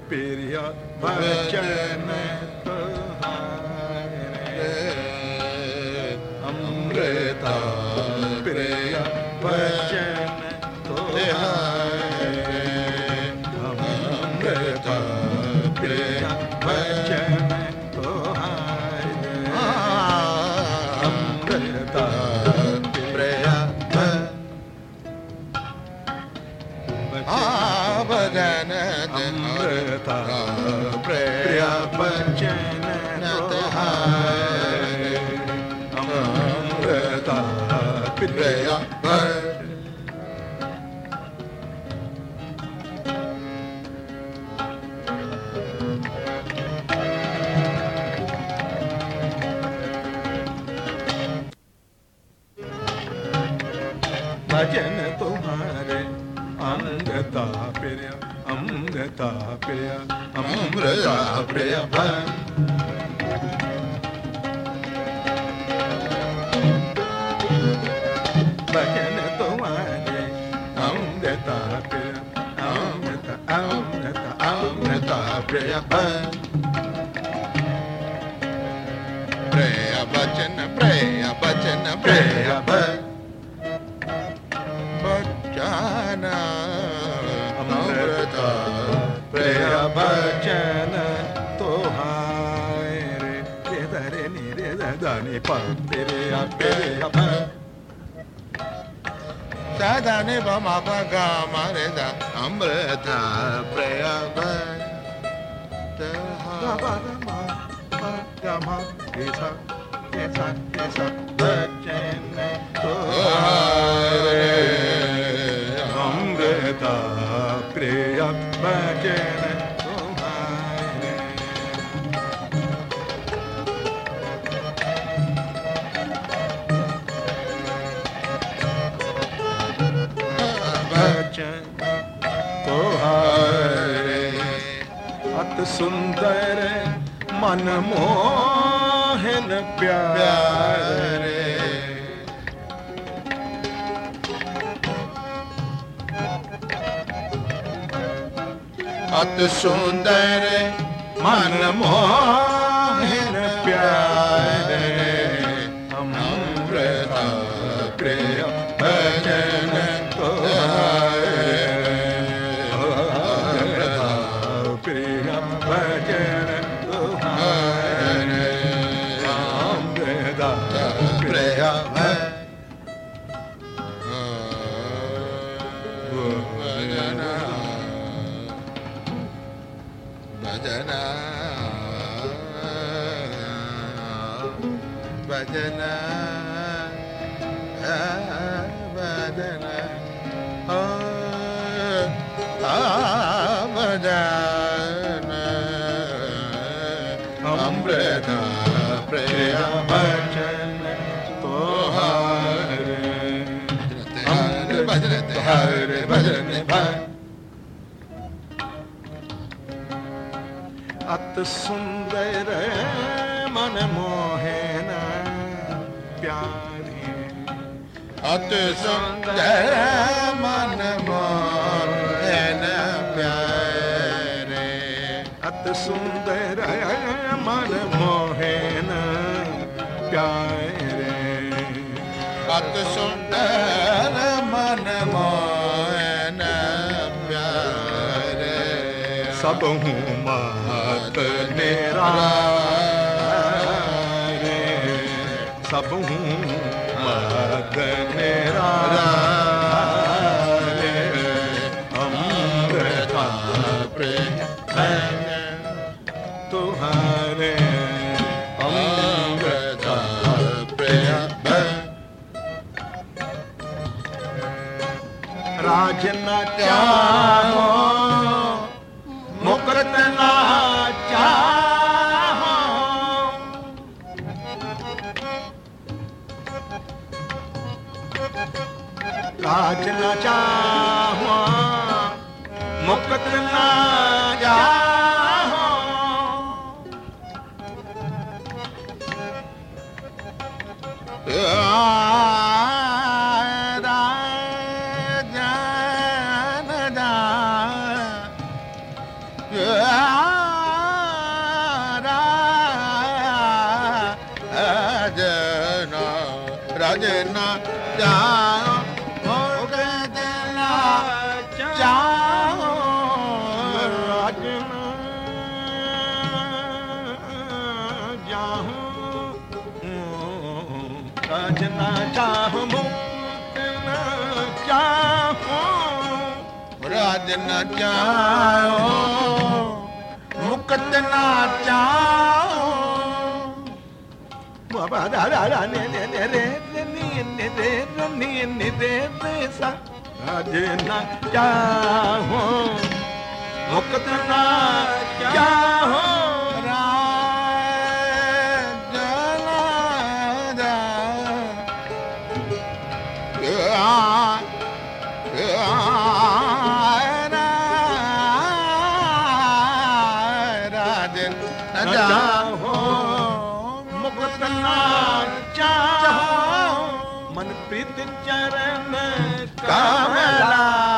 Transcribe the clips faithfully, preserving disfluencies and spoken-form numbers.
प्रिय भजन तुम्हारे अमृता प्रिय भजन तुम्हारे अमृता प्रिय भजन तुम्हारे अमृता प्रिय भजन अमृता प्रिय भजन तुम्हारे अमृता प्रिय भजन तुम्हारे अमृता प्रिय अमृता प्रिय अमृता प्रिय भजन तुम्हारे अमृता प्रिय अमृता अमृता अमृता प्रिय प्रिय भजन प्रिय भजन प्रिय भजन अमृता प्रिय भजन तुम्हारे रे रे नि रे रे प प्रिय प्रिय दा नि प म प ग म रे दा अमृता प्रिय भजन ग ग म रे सा रे सा रे सा भजन तुम्हारे अमृता प्रिय भजन तुम्हारे भजन तुम्हारे अति सुंदर मन मोहन प्यारे अति सुंदर मन मोहन प्यारे अमृता प्रिय भजन तुम्हारे अमृता प्रिय भजन तुम्हारे अमृता प्रिय भजन भजन भजन अमृता प्रिय भजन तुम्हारे भजन तुम्हारे भजन अति सुंदर मन मोहन प्यारे अति सुंदर मन मोहन प्यारे अति सुंदर मन मोहन प्यारे अति सुंदर मन मोहन प्यारे सब हूँ मात निरारे सब हूँ मात निरारे अमृता प्रिय तुम्हारे अमृता प्रिय राज न चाहो मुकुट न चाहो राज न चाहो मुकुट न चाहो Yeah. राज ना चाह मुक्त ना चाहो राज ना चाहो मुक्त ना चाहो बाबा रा रा रा ने ने ने रे रे नी ने रे रे नी ने रे रे सा राज ना चाहो मुक्त ना चाहो चरण कमला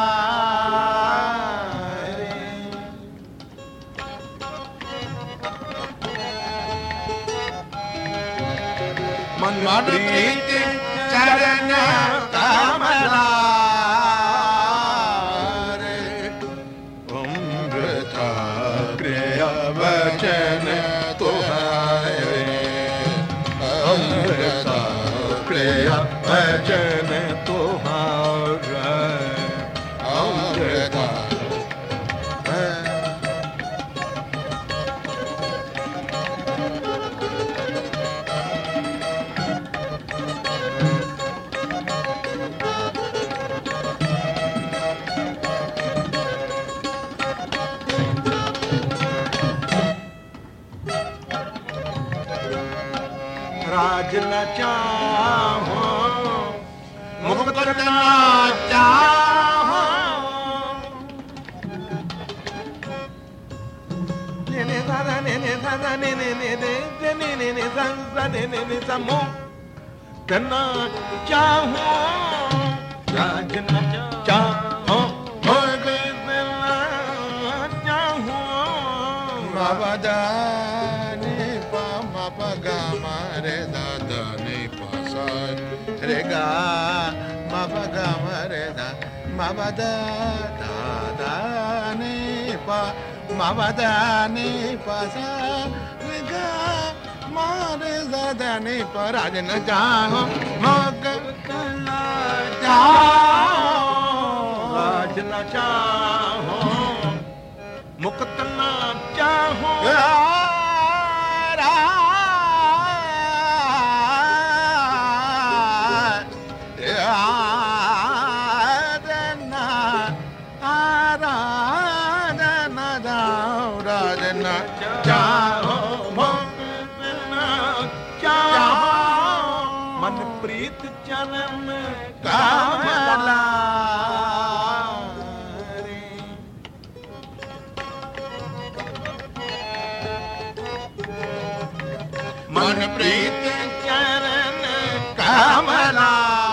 मन प्रीत चरण कमला अमृता प्रिय वचन तुम्हारे अमृता प्रिय वचन तुम्हारा अमृता राज न चाहो मुक्त न चाहो ने ने दादा ने ने दादा ने ने ने ने ने ने ने सा ने ने ने सा मुक्त न चाहो राज न चाहो मुक्त न चाहो बाबा रे दादा ने पासा रे गा मा पा गा मा रे दा मा बा दा दादा ने पा मा बा दा ने पासा रे गा मा रे दादा ने पा राज न चाहो मुक्त न चाहो राज न चाहो मुक्त न चाहो चरण कमला मन प्रीत चरण कमला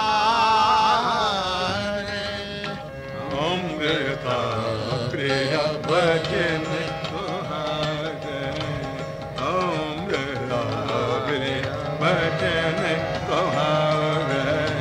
अमृता प्रिय वचन तुम्हारे अमृता प्रिय वचन तुम्हारे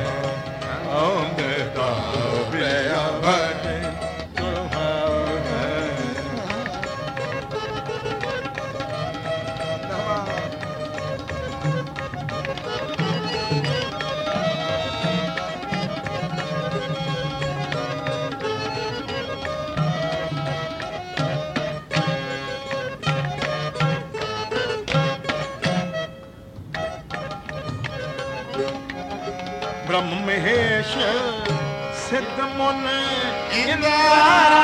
ब्रह्म महेश सिद्ध मुन इंद्रा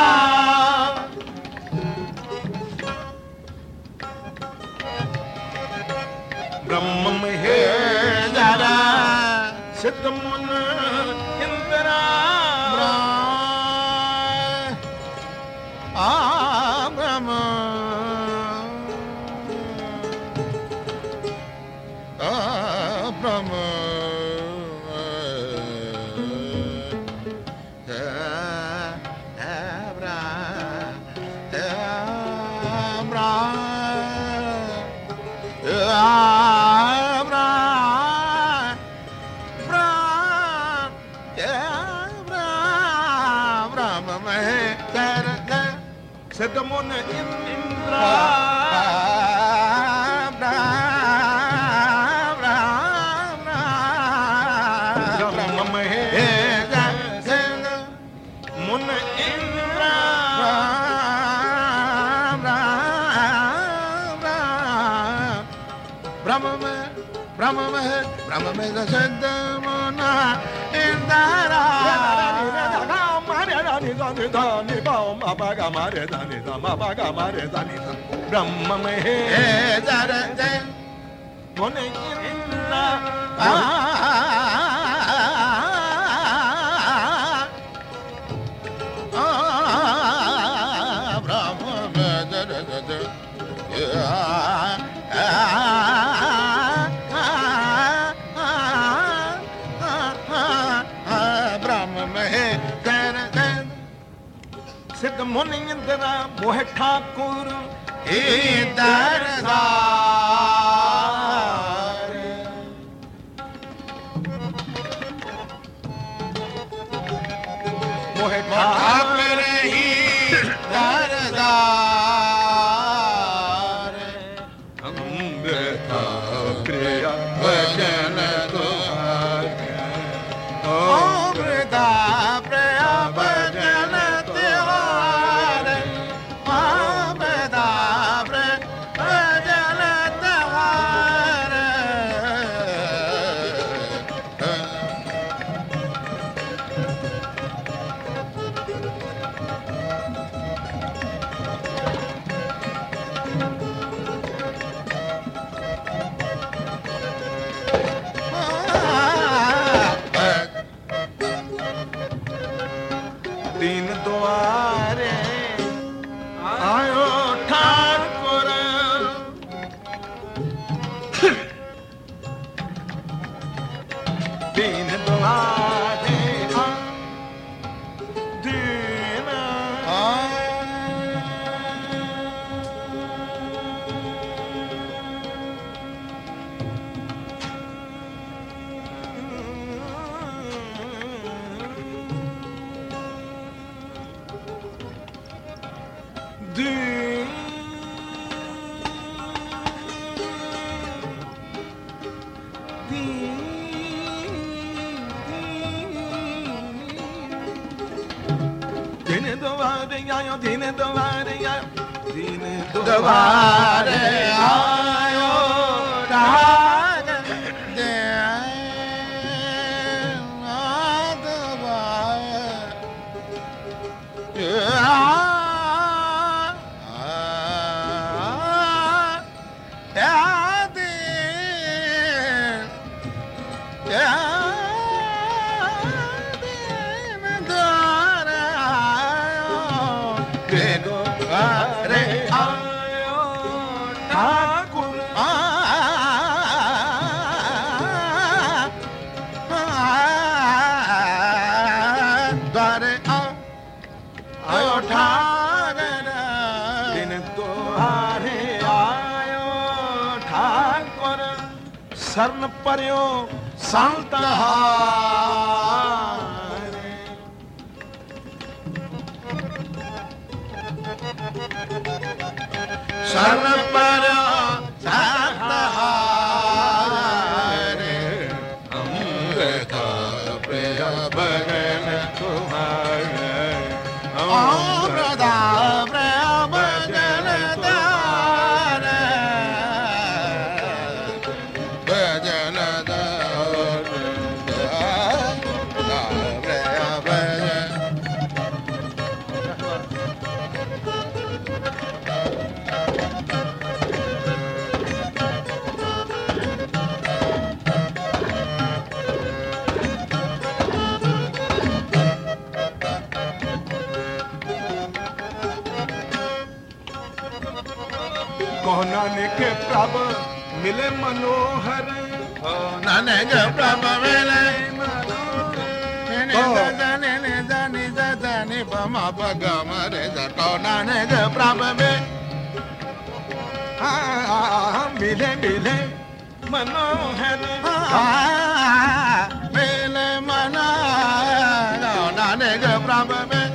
ब्रह्म महेश सिद्ध मुन इंद्रा आ ब्रह्म आ ब्रह्म सिद्ध मुन इंद्रा Brahma में Brahma में Brahma में सिद्ध मोना इंदरा ब्रह्म में दर मोने इंद्रा ब्रह्म में दर दर ब्रह्म में दर दर सिद्ध मुनि इंद्रा मोह ठाकुर दरदार मोह ठाकुर ही दरदार अमृता प्रिय भजन तुम्हारे अमृता प्रिय भजन तुम्हारे अमृता प्रिय भजन तुम्हारे दीन द्वारे आयो ठाकुर दीन द्वारे दीन दीन दीन द्वारे आयो दीन द्वारे आयो दीन द्वारे आयो ठाकुर दे द्वारे आयो ठाकुर द्वारे आयो ठाकुर दिन द्वारे आयो ठाकुर शरण पर्यो संत हारे शरण पर्यो संत हारे अमृता प्रिय भजन तुम्हारे अमृता प्रिय भजन तुम्हारे भजन नानक प्रभ मिले मनोहर नानक प्रभ मिले नानक प्रभ में मिले मिले मनोहर मिले मना नानक प्रभ में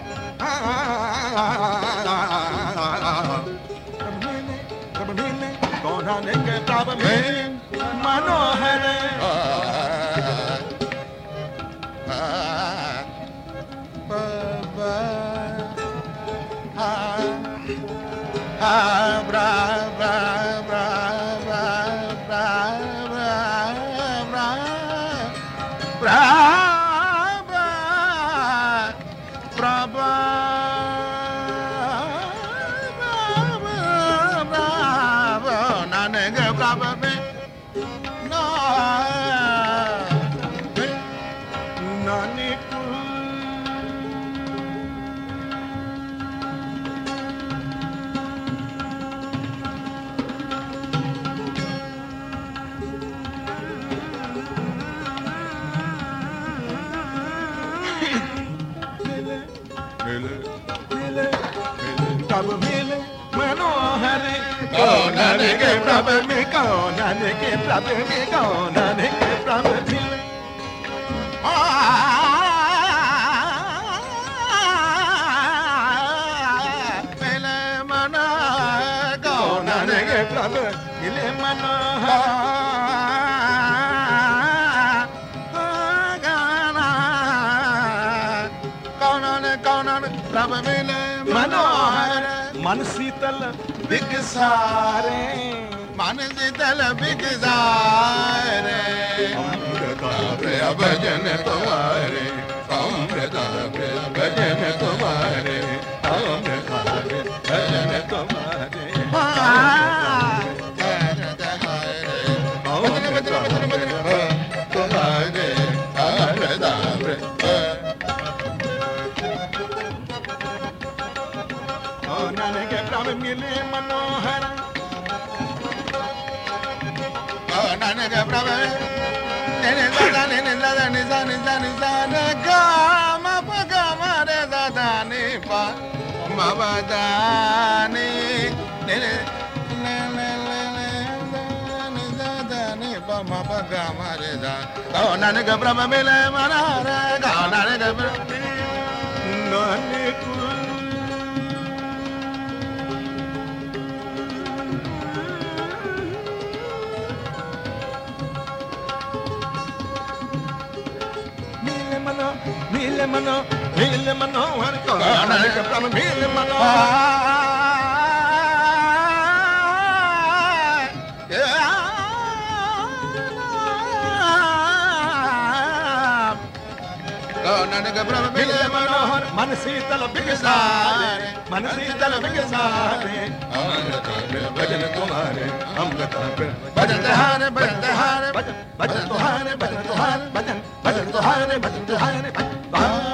नानक प्रभ में मनोहर bra bra bra bra bra प्रभु मिले मनोहर कौन के प्रभु में कौन के प्रभु में कौन के प्रभु मिले मिले मनो कौन के प्रभु मिले मनोहर प्रभु मिले मनोहर मन शीतल बिगसारे मन शीतल बिगसारे भजन तुम्हारे अमृत भजन तुम्हारे अमृत भजन तुम्हारे तुम्हारे अमृत के प्रभु मिले मनोहर नानक प्रभु निने दादा निने दादा निजा निजा निजा ने गा मा प गा मा रे दादा नि पा मा बा दा नि निने ले ले ले ले नि दादा नि पा मा प गा मा रे दा ओ नानक प्रभु मिले मनोहर गा नानक प्रभु नानक मिले मनो मिले मनोहर कौन के प्रभु मिले मनोहर नानक प्रभु मिले मनोहर मन शीतल बिगसारे मन शीतल बिगसारे अमृत भजन तुम्हारे अमृत भजन तुम्हारे भजन तुम्हारे भजन भजन तुम्हारे भजन तुम्हारे भजन भजन तुम्हारे भजन तुम्हारे